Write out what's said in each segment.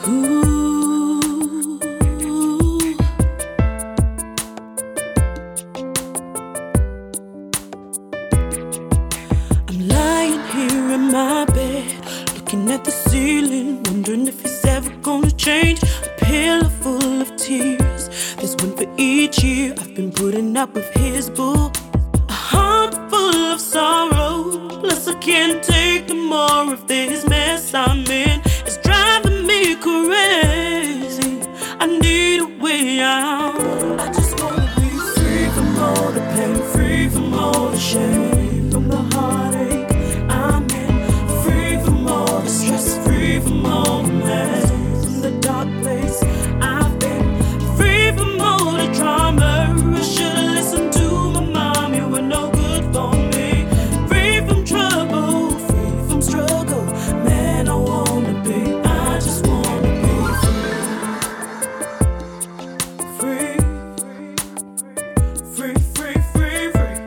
Ooh. I'm lying here in my bed, looking at the ceiling, wondering if it's ever gonna change. A pillow full of tears, there's one for each year I've been putting up with his bull. A heart full of sorrow, plus I can't take no more of this mess I'm in. It's driving me crazy, I need a way out. I just wanna be free from all the pain, free from all the shame, from the heartache I'm in, free from all the stress, free from all the mess, from the dark place I've been, free from all the trauma. I should've listened to my mom, you were no good for me. Free from trouble, free from struggle, man, I wanna be, I just wanna be free. Free, free, free, free,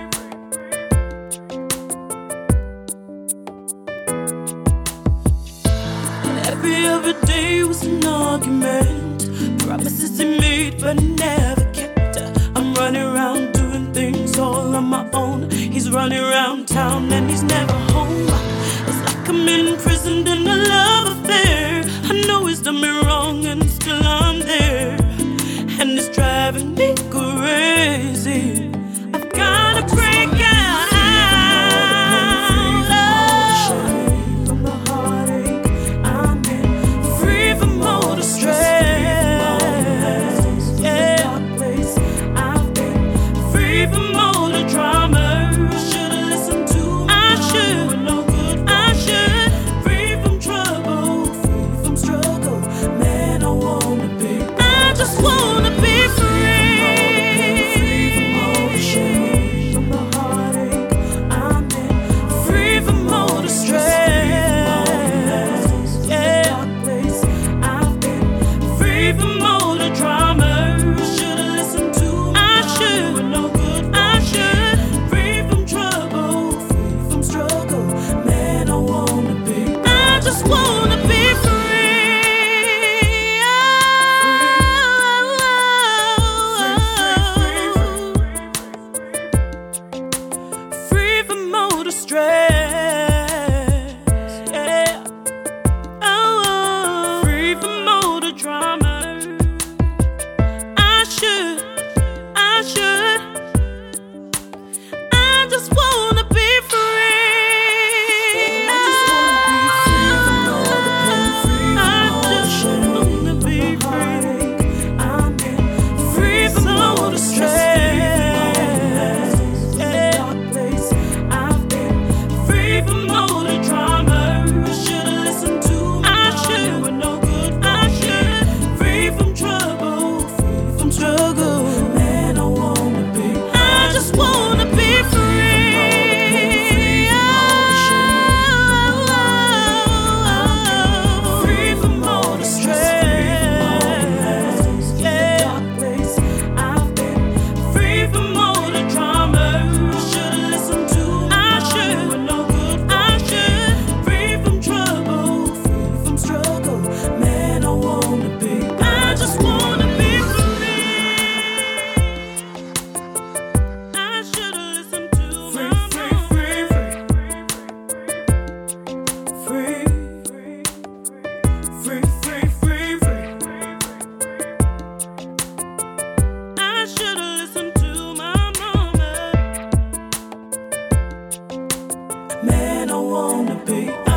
and every other day was an argument, promises he made but never kept. I'm running around doing things all on my own. He's running around town and he's never home. It's like I'm imprisoned in a love affair. I know he's done me wrong and still I'm there, and it's driving me crazy. I've gotta break out. From the heartache I'm in, free from all the stress. Yeah, dark place I've been, free from all the drama. I should've listened to I should, no good, I should. Free from trouble, free from struggle, man, I wanna be, I just wanna be free. From all the shame, from the heartache I'm in, free from all the stress. Yeah, dark place I've been, free from all the drama. I should've listened to I should, no good, I should. Free from trouble, free from struggle, man, I wanna be, I just wanna be free. Free from all the stress, yeah. Oh, free from all the drama. I should, I just wanna be free. I just wanna be free from all the pain, free from all the shame, wanna be free. I'm in, free from all the stress. Yeah, dark place I've been, free from all the drama. I should've listened to I should, no good, I should. Free from trouble, free from struggle, man, I wanna be, I just wanna be free. Free from all the stress. Yeah, dark place I've been, free from all the drama. I should've listened to I should, no good, I should. Free from trouble, free from struggle, man, I wanna be, I just wanna be free. I should've listened to my mom. Free, free, free, free, free. I should've listened to my mama. Man, I wanna be.